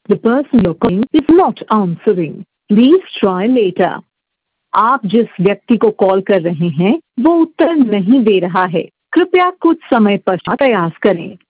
The person you're calling is not answering. Please try later. आप जिस व्यक्ति को कॉल कर रहे हैं वो उत्तर नहीं दे रहा है। कृपया कुछ समय पश्चात प्रयास करें।